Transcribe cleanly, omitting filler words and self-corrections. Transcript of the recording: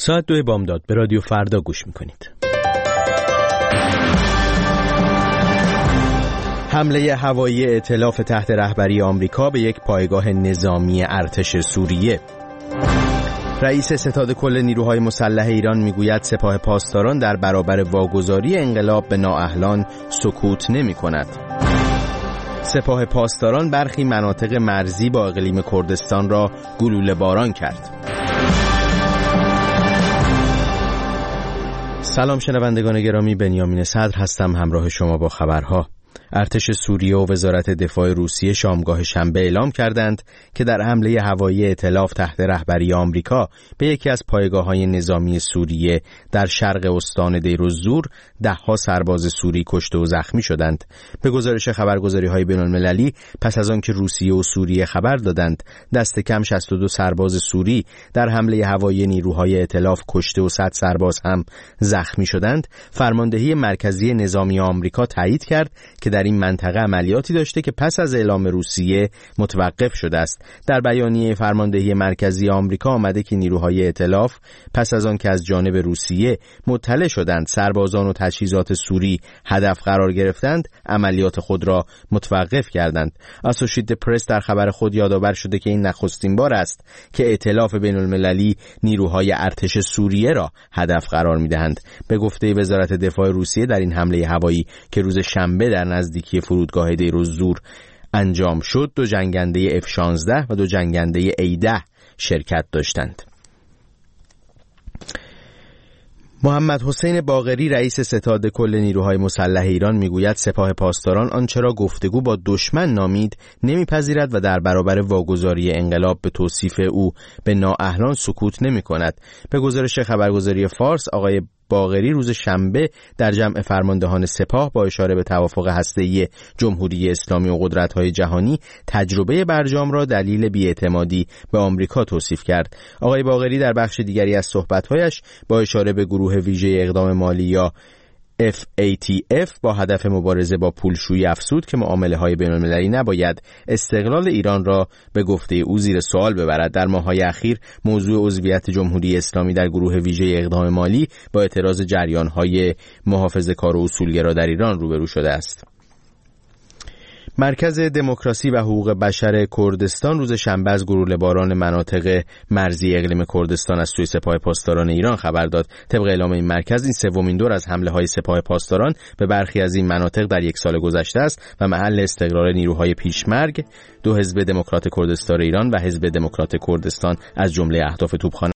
ساعت 2 بامداد به رادیو فردا گوش میکنید. حمله هوایی ائتلاف تحت رهبری آمریکا به یک پایگاه نظامی ارتش سوریه. رئیس ستاد کل نیروهای مسلح ایران میگوید سپاه پاسداران در برابر واگذاری انقلاب به نااهلان سکوت نمی کند. سپاه پاسداران برخی مناطق مرزی با اقلیم کردستان را گلوله باران کرد. سلام شنوندگان گرامی، بنیامین صدر هستم همراه شما با خبرها. ارتش سوریه و وزارت دفاع روسیه شامگاه شنبه اعلام کردند که در حمله هوایی ائتلاف تحت رهبری آمریکا به یکی از پایگاه‌های نظامی سوریه در شرق استان دیرالزور ده‌ها سرباز سوری کشته و زخمی شدند. به گزارش خبرگزاری‌های بین‌المللی پس از آنکه روسیه و سوریه خبر دادند دست کم 62 سرباز سوری در حمله هوایی نیروهای ائتلاف کشته و 100 سرباز هم زخمی شدند، فرماندهی مرکزی نظامی آمریکا تایید کرد که در این منطقه عملیاتی داشته که پس از اعلام روسیه متوقف شده است. در بیانیه فرماندهی مرکزی آمریکا آمده که نیروهای ائتلاف پس از آن که از جانب روسیه مطلع شدند سربازان و تجهیزات سوری هدف قرار گرفتند، عملیات خود را متوقف کردند. اسوشییتد پرس در خبر خود یادآور شده که این نخستین بار است که ائتلاف بین‌المللی نیروهای ارتش سوریه را هدف قرار می‌دهند. به گفته وزارت دفاع روسیه در این حمله هوایی که روز شنبه در نزدیکی فرودگاه دیرالزور انجام شد، 2 جنگنده F-16 و 2 جنگنده A-10 شرکت داشتند. محمد حسین باقری رئیس ستاد کل نیروهای مسلح ایران میگوید سپاه پاسداران آنچه را گفتگو با دشمن نامید نمیپذیرد و در برابر واگذاری انقلاب به توصیف او به نااهلان سکوت نمی کند. به گزارش خبرگزاری فارس، آقای باقری روز شنبه در جمع فرماندهان سپاه با اشاره به توافق هسته‌ای جمهوری اسلامی و قدرت‌های جهانی تجربه برجام را دلیل بی‌اعتمادی به آمریکا توصیف کرد. آقای باقری در بخش دیگری از صحبت‌هایش با اشاره به گروه ویژه اقدام مالی یا FATF با هدف مبارزه با پولشویی افزود که معامله‌های بین‌المللی نباید استقلال ایران را به گفته او زیر سوال ببرد. در ماه‌های اخیر موضوع عضویت جمهوری اسلامی در گروه ویژه اقدام مالی با اعتراض جریان‌های محافظه‌کار و اصولگرا در ایران روبرو شده است. مرکز دموکراسی و حقوق بشر کردستان روز شنبه از گلوله باران مناطق مرزی اقلیم کردستان از سوی سپاه پاسداران ایران خبر داد. طبق اعلام این مرکز این سومین دور از حمله‌های سپاه پاسداران به برخی از این مناطق در یک سال گذشته است و محل استقرار نیروهای پیشمرگ 2 حزب دموکرات کردستان ایران و حزب دموکرات کردستان از جمله اهداف توپخانه